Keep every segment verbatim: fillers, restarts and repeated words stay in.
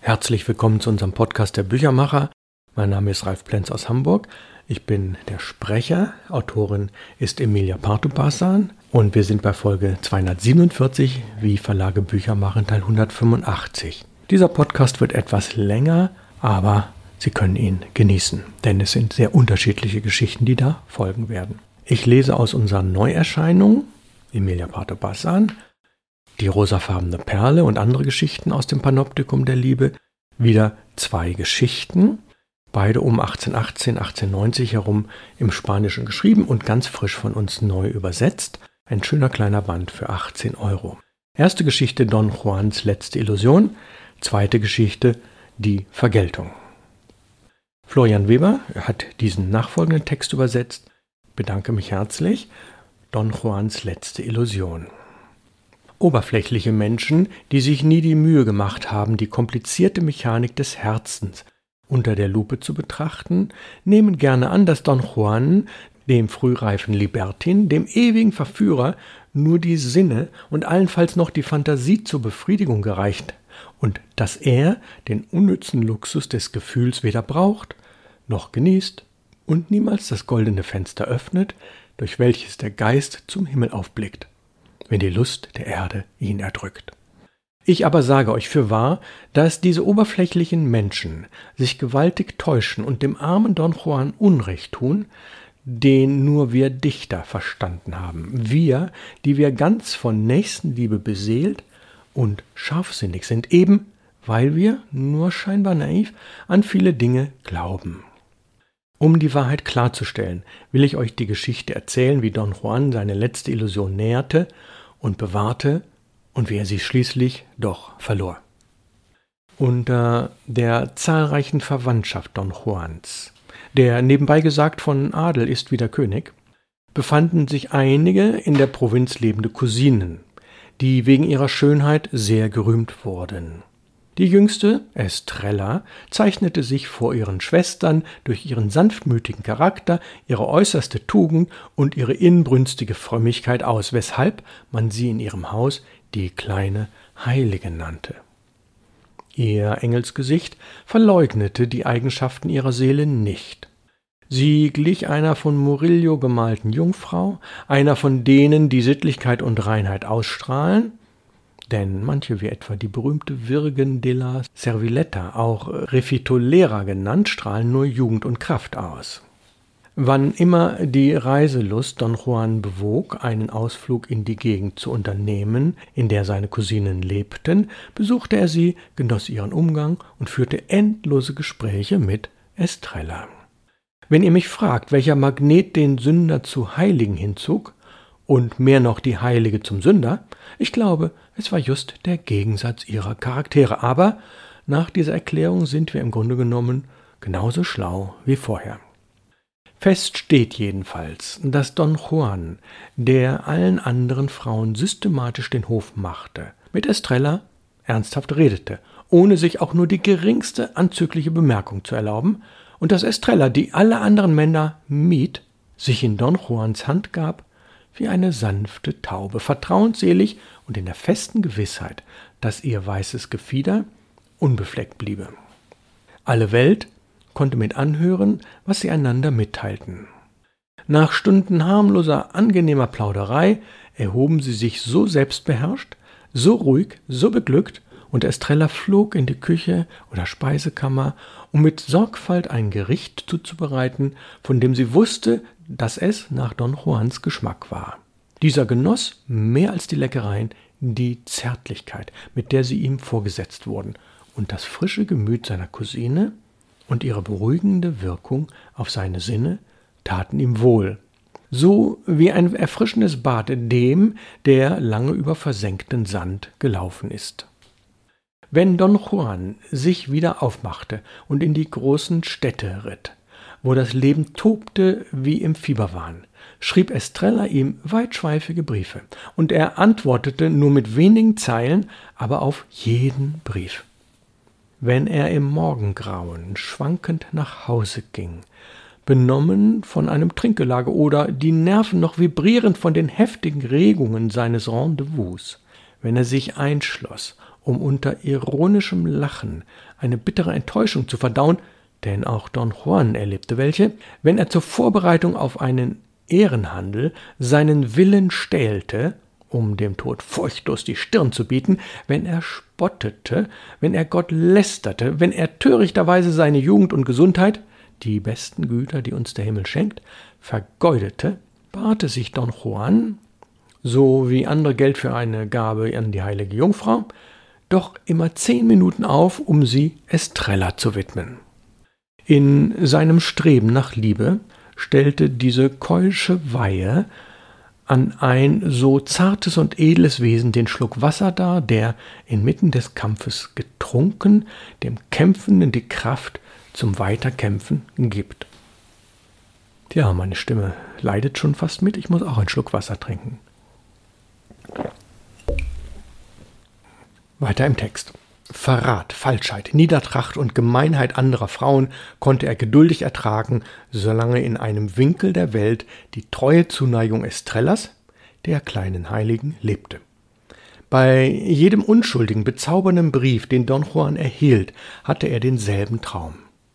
Herzlich willkommen zu unserem Podcast der Büchermacher. Mein Name ist Ralf Plenz aus Hamburg. Ich bin der Sprecher. Autorin ist Emilia Partubassan und wir sind bei Folge zweihundertsiebenundvierzig, wie Verlage Bücher machen, Teil hundertfünfundachtzig. Dieser Podcast wird etwas länger, aber Sie können ihn genießen, denn es sind sehr unterschiedliche Geschichten, die da folgen werden. Ich lese aus unserer Neuerscheinung, Emilia Partubassan, Die rosafarbene Perle und andere Geschichten aus dem Panoptikum der Liebe, wieder zwei Geschichten, beide um achtzehnhundertachtzehn, achtzehnhundertneunzig herum im Spanischen geschrieben und ganz frisch von uns neu übersetzt. Ein schöner kleiner Band für achtzehn Euro. Erste Geschichte Don Juans letzte Illusion, zweite Geschichte Die Vergeltung. Florian Weber hat diesen nachfolgenden Text übersetzt. Ich bedanke mich herzlich. Don Juans letzte Illusion. Oberflächliche Menschen, die sich nie die Mühe gemacht haben, die komplizierte Mechanik des Herzens unter der Lupe zu betrachten, nehmen gerne an, dass Don Juan, dem frühreifen Libertin, dem ewigen Verführer, nur die Sinne und allenfalls noch die Fantasie zur Befriedigung gereicht und dass er den unnützen Luxus des Gefühls weder braucht, noch genießt und niemals das goldene Fenster öffnet, durch welches der Geist zum Himmel aufblickt, wenn die Lust der Erde ihn erdrückt. Ich aber sage euch fürwahr, dass diese oberflächlichen Menschen sich gewaltig täuschen und dem armen Don Juan Unrecht tun, den nur wir Dichter verstanden haben, wir, die wir ganz von Nächstenliebe beseelt und scharfsinnig sind, eben weil wir, nur scheinbar naiv, an viele Dinge glauben. Um die Wahrheit klarzustellen, will ich euch die Geschichte erzählen, wie Don Juan seine letzte Illusion näherte und bewahrte und wie er sie schließlich doch verlor. Unter der zahlreichen Verwandtschaft Don Juans, der nebenbei gesagt von Adel ist wie der König, befanden sich einige in der Provinz lebende Cousinen, die wegen ihrer Schönheit sehr gerühmt wurden. Die jüngste, Estrella, zeichnete sich vor ihren Schwestern durch ihren sanftmütigen Charakter, ihre äußerste Tugend und ihre inbrünstige Frömmigkeit aus, weshalb man sie in ihrem Haus die kleine Heilige nannte. Ihr Engelsgesicht verleugnete die Eigenschaften ihrer Seele nicht. Sie glich einer von Murillo gemalten Jungfrau, einer von denen, die Sittlichkeit und Reinheit ausstrahlen, denn manche, wie etwa die berühmte Virgen de la Servilleta, auch Refitolera genannt, strahlen nur Jugend und Kraft aus. Wann immer die Reiselust Don Juan bewog, einen Ausflug in die Gegend zu unternehmen, in der seine Cousinen lebten, besuchte er sie, genoss ihren Umgang und führte endlose Gespräche mit Estrella. Wenn ihr mich fragt, welcher Magnet den Sünder zu Heiligen hinzog, und mehr noch die Heilige zum Sünder, ich glaube, es war just der Gegensatz ihrer Charaktere. Aber nach dieser Erklärung sind wir im Grunde genommen genauso schlau wie vorher. Fest steht jedenfalls, dass Don Juan, der allen anderen Frauen systematisch den Hof machte, mit Estrella ernsthaft redete, ohne sich auch nur die geringste anzügliche Bemerkung zu erlauben, und dass Estrella, die alle anderen Männer mied, sich in Don Juans Hand gab, wie eine sanfte Taube, vertrauensselig und in der festen Gewissheit, dass ihr weißes Gefieder unbefleckt bliebe. Alle Welt konnte mit anhören, was sie einander mitteilten. Nach Stunden harmloser, angenehmer Plauderei erhoben sie sich so selbstbeherrscht, so ruhig, so beglückt, und Estrella flog in die Küche oder Speisekammer, um mit Sorgfalt ein Gericht zuzubereiten, von dem sie wusste, dass es nach Don Juans Geschmack war. Dieser genoss mehr als die Leckereien die Zärtlichkeit, mit der sie ihm vorgesetzt wurden, und das frische Gemüt seiner Cousine und ihre beruhigende Wirkung auf seine Sinne taten ihm wohl, so wie ein erfrischendes Bad dem, der lange über versenkten Sand gelaufen ist. Wenn Don Juan sich wieder aufmachte und in die großen Städte ritt, wo das Leben tobte wie im Fieberwahn, schrieb Estrella ihm weitschweifige Briefe, und er antwortete nur mit wenigen Zeilen, aber auf jeden Brief. Wenn er im Morgengrauen schwankend nach Hause ging, benommen von einem Trinkgelage oder die Nerven noch vibrierend von den heftigen Regungen seines Rendezvous, wenn er sich einschloss, um unter ironischem Lachen eine bittere Enttäuschung zu verdauen, denn auch Don Juan erlebte welche, wenn er zur Vorbereitung auf einen Ehrenhandel seinen Willen stählte, um dem Tod furchtlos die Stirn zu bieten, wenn er spottete, wenn er Gott lästerte, wenn er törichterweise seine Jugend und Gesundheit, die besten Güter, die uns der Himmel schenkt, vergeudete, beharrte sich Don Juan, so wie andere Geld für eine Gabe an die heilige Jungfrau, doch immer zehn Minuten auf, um sie Estrella zu widmen. In seinem Streben nach Liebe stellte diese keusche Weihe an ein so zartes und edles Wesen den Schluck Wasser dar, der inmitten des Kampfes getrunken, dem Kämpfenden die Kraft zum Weiterkämpfen gibt. Tja, meine Stimme leidet schon fast mit, ich muss auch einen Schluck Wasser trinken. Weiter im Text. Verrat, Falschheit, Niedertracht und Gemeinheit anderer Frauen konnte er geduldig ertragen, solange in einem Winkel der Welt die treue Zuneigung Estrellas, der kleinen Heiligen, lebte. Bei jedem unschuldigen, bezaubernden Brief, den Don Juan erhielt, hatte er denselben Traum.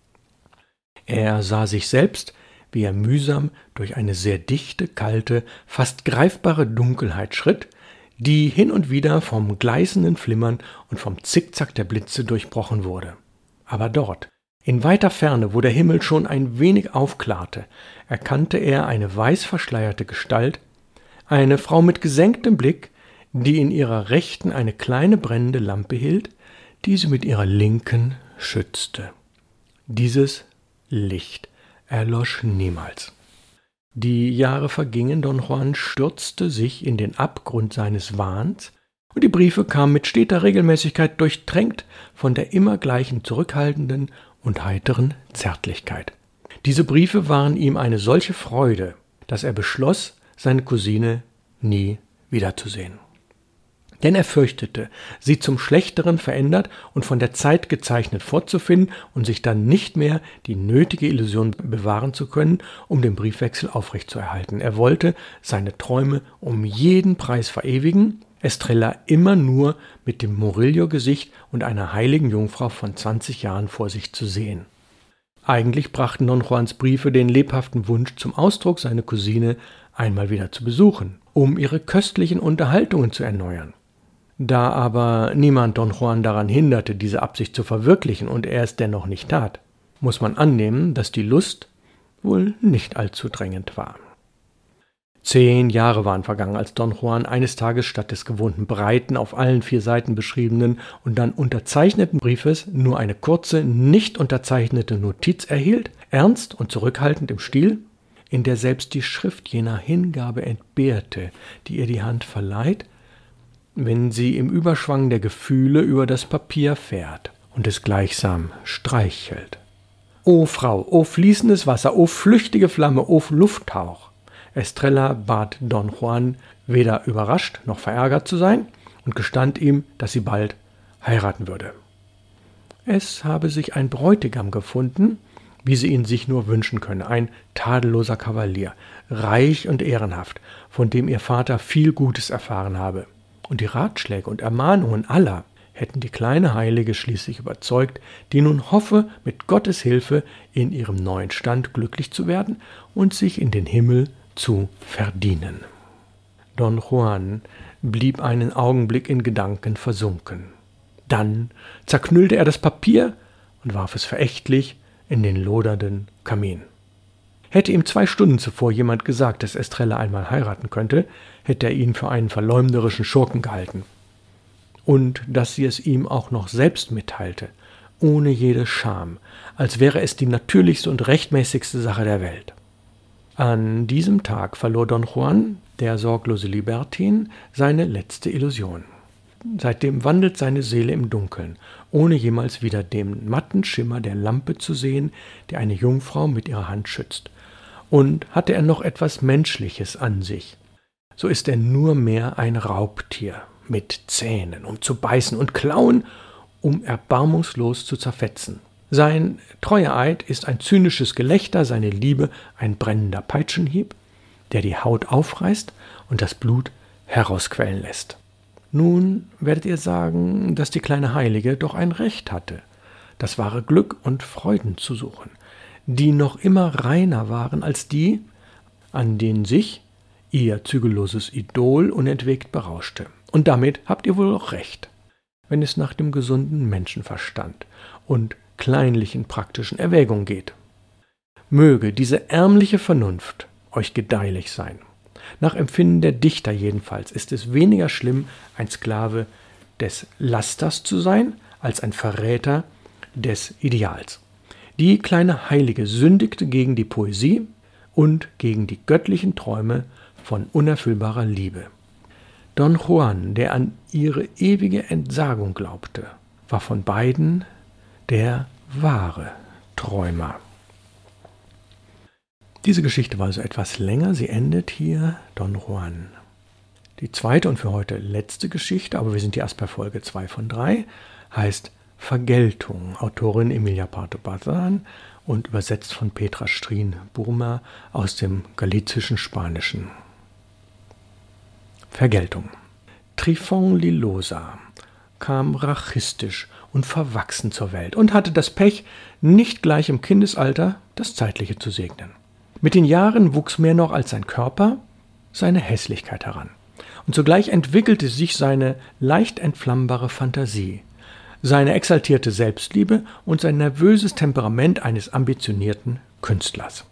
Er sah sich selbst, wie er mühsam durch eine sehr dichte, kalte, fast greifbare Dunkelheit schritt, die hin und wieder vom gleißenden Flimmern und vom Zickzack der Blitze durchbrochen wurde. Aber dort, in weiter Ferne, wo der Himmel schon ein wenig aufklarte, erkannte er eine weiß verschleierte Gestalt, eine Frau mit gesenktem Blick, die in ihrer Rechten eine kleine brennende Lampe hielt, die sie mit ihrer Linken schützte. Dieses Licht erlosch niemals. Die Jahre vergingen, Don Juan stürzte sich in den Abgrund seines Wahns, und die Briefe kamen mit steter Regelmäßigkeit durchtränkt von der immer gleichen zurückhaltenden und heiteren Zärtlichkeit. Diese Briefe waren ihm eine solche Freude, dass er beschloss, seine Cousine nie wiederzusehen. Denn er fürchtete, sie zum Schlechteren verändert und von der Zeit gezeichnet vorzufinden und sich dann nicht mehr die nötige Illusion bewahren zu können, um den Briefwechsel aufrechtzuerhalten. Er wollte seine Träume um jeden Preis verewigen, Estrella immer nur mit dem Murillo-Gesicht und einer heiligen Jungfrau von zwanzig Jahren vor sich zu sehen. Eigentlich brachten Don Juans Briefe den lebhaften Wunsch zum Ausdruck, seine Cousine einmal wieder zu besuchen, um ihre köstlichen Unterhaltungen zu erneuern. Da aber niemand Don Juan daran hinderte, diese Absicht zu verwirklichen und er es dennoch nicht tat, muss man annehmen, dass die Lust wohl nicht allzu drängend war. Zehn Jahre waren vergangen, als Don Juan eines Tages statt des gewohnten breiten, auf allen vier Seiten beschriebenen und dann unterzeichneten Briefes nur eine kurze, nicht unterzeichnete Notiz erhielt, ernst und zurückhaltend im Stil, in der selbst die Schrift jener Hingabe entbehrte, die ihr die Hand verleiht, wenn sie im Überschwang der Gefühle über das Papier fährt und es gleichsam streichelt. O Frau, o fließendes Wasser, o flüchtige Flamme, o Lufthauch! Estrella bat Don Juan, weder überrascht noch verärgert zu sein, und gestand ihm, dass sie bald heiraten würde. Es habe sich ein Bräutigam gefunden, wie sie ihn sich nur wünschen könne, ein tadelloser Kavalier, reich und ehrenhaft, von dem ihr Vater viel Gutes erfahren habe. Und die Ratschläge und Ermahnungen aller hätten die kleine Heilige schließlich überzeugt, die nun hoffe, mit Gottes Hilfe in ihrem neuen Stand glücklich zu werden und sich in den Himmel zu verdienen. Don Juan blieb einen Augenblick in Gedanken versunken. Dann zerknüllte er das Papier und warf es verächtlich in den lodernden Kamin. Hätte ihm zwei Stunden zuvor jemand gesagt, dass Estrella einmal heiraten könnte, hätte er ihn für einen verleumderischen Schurken gehalten. Und dass sie es ihm auch noch selbst mitteilte, ohne jede Scham, als wäre es die natürlichste und rechtmäßigste Sache der Welt. An diesem Tag verlor Don Juan, der sorglose Libertin, seine letzte Illusion. Seitdem wandelt seine Seele im Dunkeln, ohne jemals wieder den matten Schimmer der Lampe zu sehen, die eine Jungfrau mit ihrer Hand schützt. Und hatte er noch etwas Menschliches an sich, so ist er nur mehr ein Raubtier mit Zähnen, um zu beißen, und Klauen, um erbarmungslos zu zerfetzen. Sein treuer Eid ist ein zynisches Gelächter, seine Liebe ein brennender Peitschenhieb, der die Haut aufreißt und das Blut herausquellen lässt. Nun werdet ihr sagen, dass die kleine Heilige doch ein Recht hatte, das wahre Glück und Freuden zu suchen, die noch immer reiner waren als die, an denen sich ihr zügelloses Idol unentwegt berauschte. Und damit habt ihr wohl auch recht, wenn es nach dem gesunden Menschenverstand und kleinlichen praktischen Erwägungen geht. Möge diese ärmliche Vernunft euch gedeihlich sein. Nach Empfinden der Dichter jedenfalls ist es weniger schlimm, ein Sklave des Lasters zu sein, als ein Verräter des Ideals. Die kleine Heilige sündigte gegen die Poesie und gegen die göttlichen Träume von unerfüllbarer Liebe. Don Juan, der an ihre ewige Entsagung glaubte, war von beiden der wahre Träumer. Diese Geschichte war also etwas länger, sie endet hier, Don Juan. Die zweite und für heute letzte Geschichte, aber wir sind ja erst bei Folge zwei von drei, heißt Vergeltung, Autorin Emilia Parto Bazan und übersetzt von Petra Strien-Burma aus dem galizischen Spanischen. Vergeltung. Trifon Lilosa kam rachistisch und verwachsen zur Welt und hatte das Pech, nicht gleich im Kindesalter das Zeitliche zu segnen. Mit den Jahren wuchs mehr noch als sein Körper seine Hässlichkeit heran. Und zugleich entwickelte sich seine leicht entflammbare Fantasie, seine exaltierte Selbstliebe und sein nervöses Temperament eines ambitionierten Künstlers.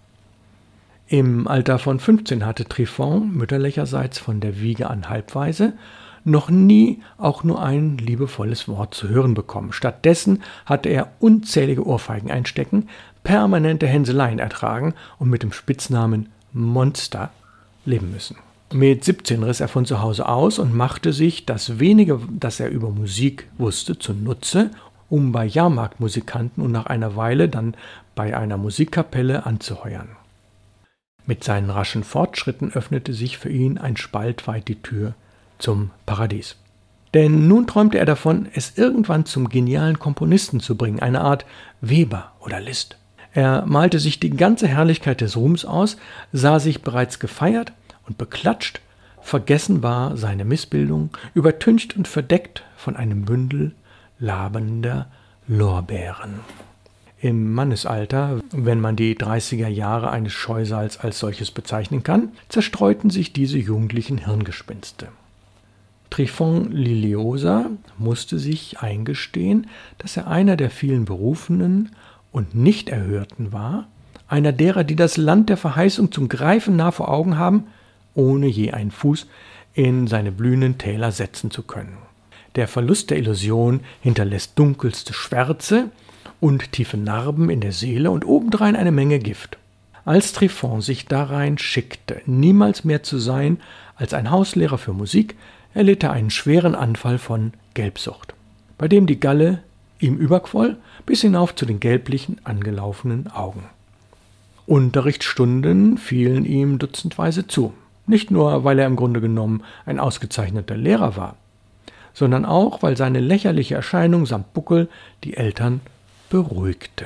Im Alter von fünfzehn hatte Trifon, mütterlicherseits von der Wiege an Halbwaise, noch nie auch nur ein liebevolles Wort zu hören bekommen. Stattdessen hatte er unzählige Ohrfeigen einstecken, permanente Hänseleien ertragen und mit dem Spitznamen Monster leben müssen. Mit siebzehn riss er von zu Hause aus und machte sich das wenige, das er über Musik wusste, zunutze, um bei Jahrmarktmusikanten und nach einer Weile dann bei einer Musikkapelle anzuheuern. Mit seinen raschen Fortschritten öffnete sich für ihn ein Spalt weit die Tür zum Paradies. Denn nun träumte er davon, es irgendwann zum genialen Komponisten zu bringen, eine Art Weber oder Liszt. Er malte sich die ganze Herrlichkeit des Ruhms aus, sah sich bereits gefeiert und beklatscht, vergessen war seine Missbildung, übertüncht und verdeckt von einem Bündel labernder Lorbeeren. Im Mannesalter, wenn man die dreißiger Jahre eines Scheusals als solches bezeichnen kann, zerstreuten sich diese jugendlichen Hirngespinste. Trifon Lilosa musste sich eingestehen, dass er einer der vielen Berufenen und Nicht-Erhörten war, einer derer, die das Land der Verheißung zum Greifen nah vor Augen haben, ohne je einen Fuß in seine blühenden Täler setzen zu können. Der Verlust der Illusion hinterlässt dunkelste Schwärze und tiefe Narben in der Seele und obendrein eine Menge Gift. Als Trifon sich darein schickte, niemals mehr zu sein als ein Hauslehrer für Musik, erlitt er einen schweren Anfall von Gelbsucht, bei dem die Galle ihm überquoll bis hinauf zu den gelblichen, angelaufenen Augen. Unterrichtsstunden fielen ihm dutzendweise zu, nicht nur, weil er im Grunde genommen ein ausgezeichneter Lehrer war, sondern auch, weil seine lächerliche Erscheinung samt Buckel die Eltern beruhigte.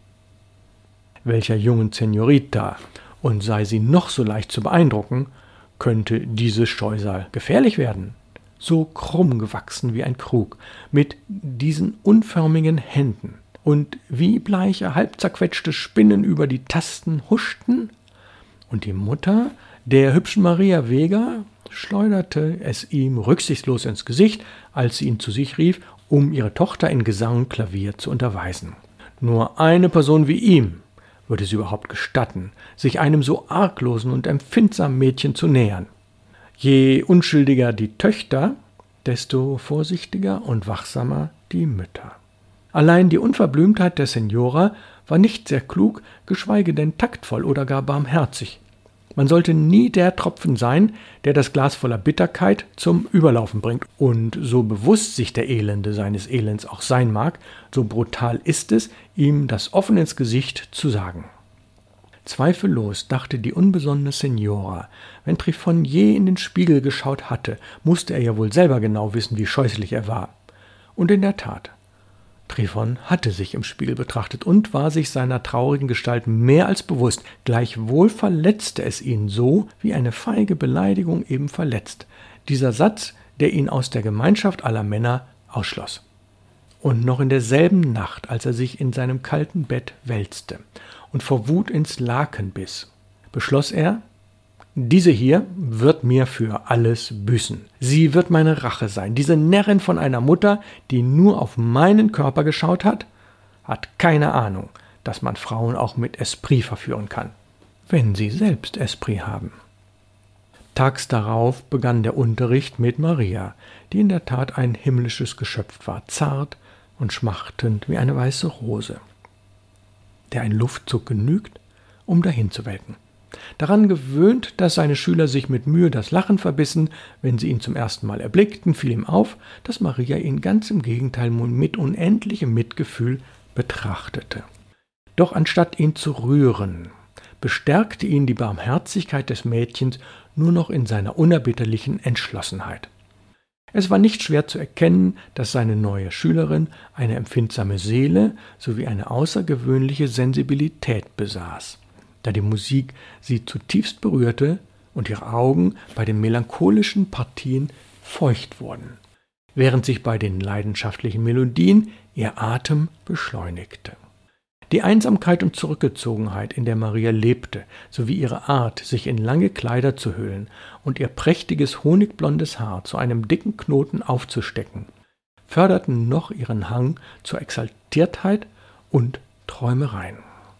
Welcher jungen Senorita, und sei sie noch so leicht zu beeindrucken, könnte dieses Scheusal gefährlich werden? So krumm gewachsen wie ein Krug, mit diesen unförmigen Händen, und wie bleiche, halb zerquetschte Spinnen über die Tasten huschten, und die Mutter der hübschen Maria Vega schleuderte es ihm rücksichtslos ins Gesicht, als sie ihn zu sich rief, um ihre Tochter in Gesang und Klavier zu unterweisen. Nur eine Person wie ihm würde es überhaupt gestatten, sich einem so arglosen und empfindsamen Mädchen zu nähern. Je unschuldiger die Töchter, desto vorsichtiger und wachsamer die Mütter. Allein die Unverblümtheit der Senora war nicht sehr klug, geschweige denn taktvoll oder gar barmherzig. Man sollte nie der Tropfen sein, der das Glas voller Bitterkeit zum Überlaufen bringt. Und so bewusst sich der Elende seines Elends auch sein mag, so brutal ist es, ihm das offen ins Gesicht zu sagen. Zweifellos dachte die unbesonnene Senora, wenn Trifon je in den Spiegel geschaut hatte, musste er ja wohl selber genau wissen, wie scheußlich er war. Und in der Tat, Trifon hatte sich im Spiegel betrachtet und war sich seiner traurigen Gestalt mehr als bewusst. Gleichwohl verletzte es ihn so, wie eine feige Beleidigung eben verletzt. Dieser Satz, der ihn aus der Gemeinschaft aller Männer ausschloss. Und noch in derselben Nacht, als er sich in seinem kalten Bett wälzte und vor Wut ins Laken biss, beschloss er, diese hier wird mir für alles büßen. Sie wird meine Rache sein. Diese Närrin von einer Mutter, die nur auf meinen Körper geschaut hat, hat keine Ahnung, dass man Frauen auch mit Esprit verführen kann, wenn sie selbst Esprit haben. Tags darauf begann der Unterricht mit Maria, die in der Tat ein himmlisches Geschöpf war, zart und schmachtend wie eine weiße Rose, der ein Luftzug genügt, um dahin zu welken. Daran gewöhnt, dass seine Schüler sich mit Mühe das Lachen verbissen, wenn sie ihn zum ersten Mal erblickten, fiel ihm auf, dass Maria ihn ganz im Gegenteil mit unendlichem Mitgefühl betrachtete. Doch anstatt ihn zu rühren, bestärkte ihn die Barmherzigkeit des Mädchens nur noch in seiner unerbittlichen Entschlossenheit. Es war nicht schwer zu erkennen, dass seine neue Schülerin eine empfindsame Seele sowie eine außergewöhnliche Sensibilität besaß, da die Musik sie zutiefst berührte und ihre Augen bei den melancholischen Partien feucht wurden, während sich bei den leidenschaftlichen Melodien ihr Atem beschleunigte. Die Einsamkeit und Zurückgezogenheit, in der Maria lebte, sowie ihre Art, sich in lange Kleider zu hüllen und ihr prächtiges honigblondes Haar zu einem dicken Knoten aufzustecken, förderten noch ihren Hang zur Exaltiertheit und Träumereien.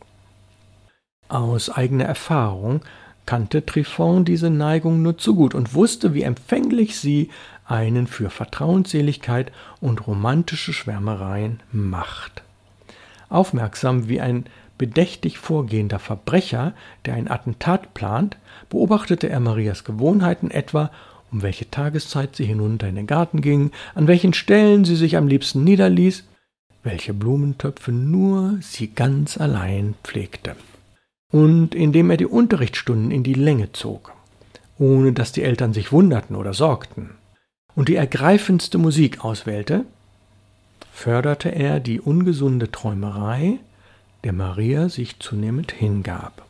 Aus eigener Erfahrung kannte Trifon diese Neigung nur zu gut und wusste, wie empfänglich sie einen für Vertrauensseligkeit und romantische Schwärmereien macht. Aufmerksam wie ein bedächtig vorgehender Verbrecher, der ein Attentat plant, beobachtete er Marias Gewohnheiten, etwa um welche Tageszeit sie hinunter in den Garten ging, an welchen Stellen sie sich am liebsten niederließ, welche Blumentöpfe nur sie ganz allein pflegte. Und indem er die Unterrichtsstunden in die Länge zog, ohne dass die Eltern sich wunderten oder sorgten, und die ergreifendste Musik auswählte, förderte er die ungesunde Träumerei, der Maria sich zunehmend hingab.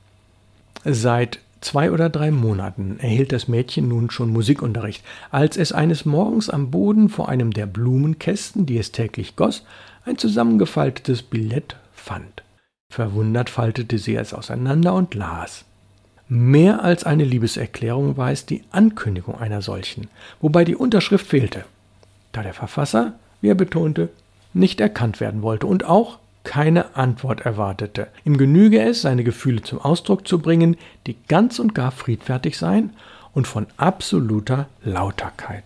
Seit zwei oder drei Monaten erhielt das Mädchen nun schon Musikunterricht, als es eines Morgens am Boden vor einem der Blumenkästen, die es täglich goss, ein zusammengefaltetes Billett fand. Verwundert faltete sie es auseinander und las. Mehr als eine Liebeserklärung war es die Ankündigung einer solchen, wobei die Unterschrift fehlte, da der Verfasser, wie er betonte, nicht erkannt werden wollte und auch keine Antwort erwartete. Ihm genüge es, seine Gefühle zum Ausdruck zu bringen, die ganz und gar friedfertig seien und von absoluter Lauterkeit.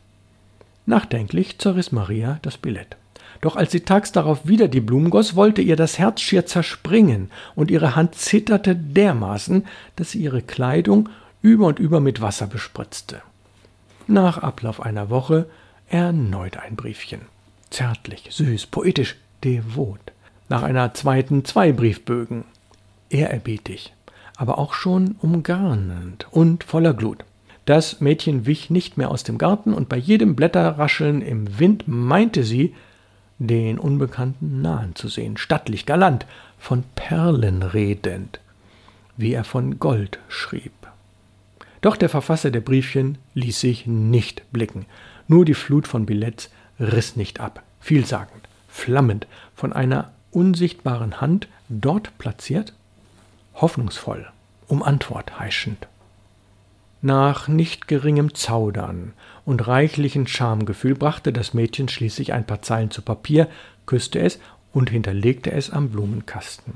Nachdenklich zerriss Maria das Billett. Doch als sie tags darauf wieder die Blumen goss, wollte ihr das Herz schier zerspringen und ihre Hand zitterte dermaßen, dass sie ihre Kleidung über und über mit Wasser bespritzte. Nach Ablauf einer Woche erneut ein Briefchen. Zärtlich, süß, poetisch, devot. Nach einer zweiten zwei Briefbögen. Ehrerbietig, aber auch schon umgarnend und voller Glut. Das Mädchen wich nicht mehr aus dem Garten und bei jedem Blätterrascheln im Wind meinte sie, den Unbekannten nahen zu sehen, stattlich, galant, von Perlen redend, wie er von Gold schrieb. Doch der Verfasser der Briefchen ließ sich nicht blicken. Nur die Flut von Billets riss nicht ab, vielsagend, flammend, von einer unsichtbaren Hand dort platziert, hoffnungsvoll, um Antwort heischend. Nach nicht geringem Zaudern und reichlichem Schamgefühl brachte das Mädchen schließlich ein paar Zeilen zu Papier, küsste es und hinterlegte es am Blumenkasten.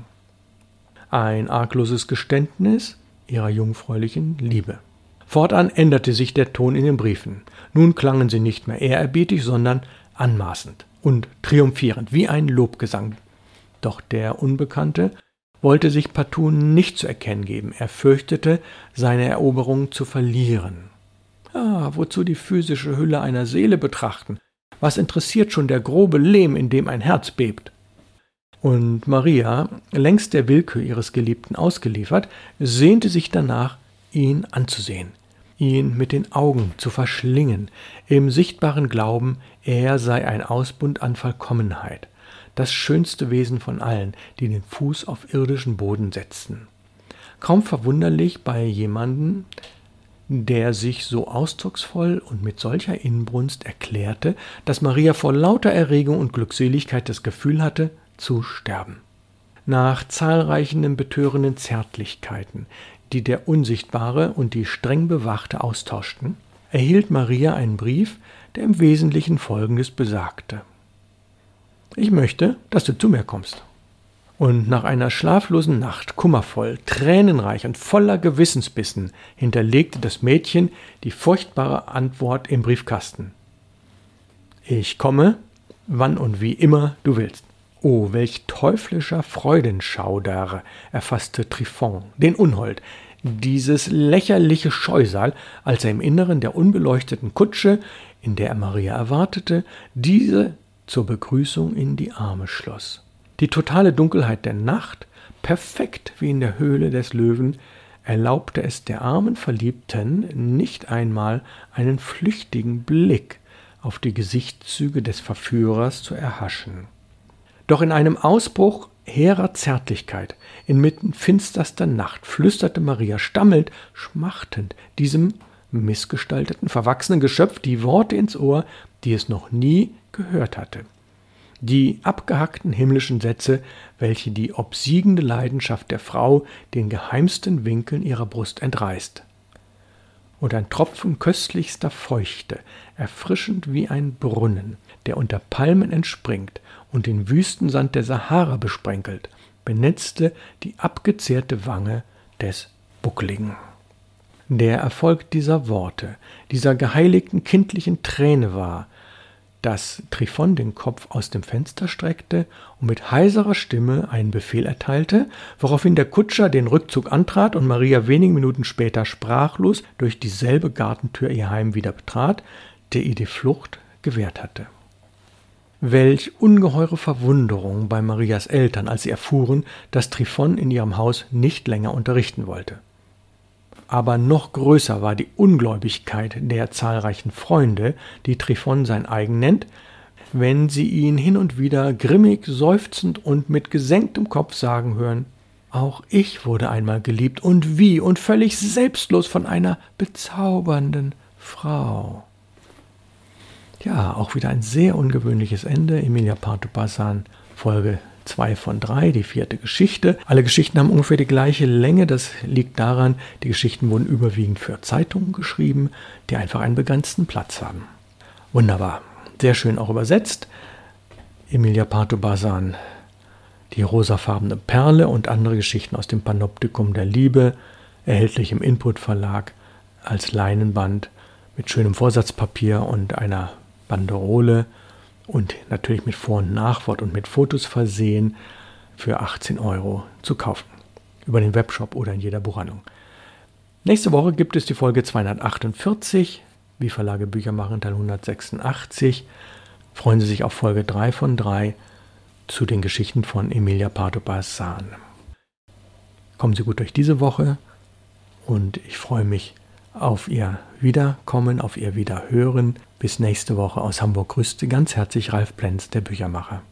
Ein argloses Geständnis ihrer jungfräulichen Liebe. Fortan änderte sich der Ton in den Briefen. Nun klangen sie nicht mehr ehrerbietig, sondern anmaßend und triumphierend, wie ein Lobgesang. Doch der Unbekannte wollte sich partout nicht zu erkennen geben. Er fürchtete, seine Eroberung zu verlieren. Ah, wozu die physische Hülle einer Seele betrachten? Was interessiert schon der grobe Lehm, in dem ein Herz bebt? Und Maria, längst der Willkür ihres Geliebten ausgeliefert, sehnte sich danach, ihn anzusehen, ihn mit den Augen zu verschlingen, im sichtbaren Glauben, er sei ein Ausbund an Vollkommenheit, das schönste Wesen von allen, die den Fuß auf irdischen Boden setzten. Kaum verwunderlich bei jemandem, der sich so ausdrucksvoll und mit solcher Inbrunst erklärte, dass Maria vor lauter Erregung und Glückseligkeit das Gefühl hatte, zu sterben. Nach zahlreichen betörenden Zärtlichkeiten, die der Unsichtbare und die streng Bewachte austauschten, erhielt Maria einen Brief, der im Wesentlichen Folgendes besagte: Ich möchte, dass du zu mir kommst. Und nach einer schlaflosen Nacht, kummervoll, tränenreich und voller Gewissensbissen, hinterlegte das Mädchen die furchtbare Antwort im Briefkasten: Ich komme, wann und wie immer du willst. Oh, welch teuflischer Freudenschauder erfasste Trifon, den Unhold, dieses lächerliche Scheusal, als er im Inneren der unbeleuchteten Kutsche, in der er Maria erwartete, diese zur Begrüßung in die Arme schloss. Die totale Dunkelheit der Nacht, perfekt wie in der Höhle des Löwen, erlaubte es der armen Verliebten nicht einmal einen flüchtigen Blick auf die Gesichtszüge des Verführers zu erhaschen. Doch in einem Ausbruch hehrer Zärtlichkeit, inmitten finsterster Nacht, flüsterte Maria stammelnd, schmachtend diesem missgestalteten, verwachsenen Geschöpf die Worte ins Ohr, die es noch nie gehört hatte. Die abgehackten himmlischen Sätze, welche die obsiegende Leidenschaft der Frau den geheimsten Winkeln ihrer Brust entreißt. Und ein Tropfen köstlichster Feuchte, erfrischend wie ein Brunnen, der unter Palmen entspringt und den Wüstensand der Sahara besprenkelt, benetzte die abgezehrte Wange des Buckligen. Der Erfolg dieser Worte, dieser geheiligten kindlichen Träne war, dass Trifon den Kopf aus dem Fenster streckte und mit heiserer Stimme einen Befehl erteilte, woraufhin der Kutscher den Rückzug antrat und Maria wenige Minuten später sprachlos durch dieselbe Gartentür ihr Heim wieder betrat, der ihr die Flucht gewährt hatte. Welch ungeheure Verwunderung bei Marias Eltern, als sie erfuhren, dass Trifon in ihrem Haus nicht länger unterrichten wollte. Aber noch größer war die Ungläubigkeit der zahlreichen Freunde, die Trifon sein eigen nennt, wenn sie ihn hin und wieder grimmig, seufzend und mit gesenktem Kopf sagen hören: Auch ich wurde einmal geliebt, und wie, und völlig selbstlos von einer bezaubernden Frau. Ja, auch wieder ein sehr ungewöhnliches Ende. Emilia Parto Bazan, Folge zwei von drei, die vierte Geschichte. Alle Geschichten haben ungefähr die gleiche Länge. Das liegt daran, die Geschichten wurden überwiegend für Zeitungen geschrieben, die einfach einen begrenzten Platz haben. Wunderbar, sehr schön auch übersetzt. Emilia Parto Bazan, die rosafarbene Perle und andere Geschichten aus dem Panoptikum der Liebe, erhältlich im Input Verlag als Leinenband mit schönem Vorsatzpapier und einer Banderole und natürlich mit Vor- und Nachwort und mit Fotos versehen, für achtzehn Euro zu kaufen. Über den Webshop oder in jeder Buchhandlung. Nächste Woche gibt es die Folge zweihundertachtundvierzig, wie Verlage Bücher machen, Teil hundertsechsundachtzig. Freuen Sie sich auf Folge drei von drei zu den Geschichten von Emilia Parto Bazan. Kommen Sie gut durch diese Woche und ich freue mich auf Ihr Wiederkommen, auf Ihr Wiederhören. Bis nächste Woche aus Hamburg grüßt Sie ganz herzlich Ralf Plenz, der Büchermacher.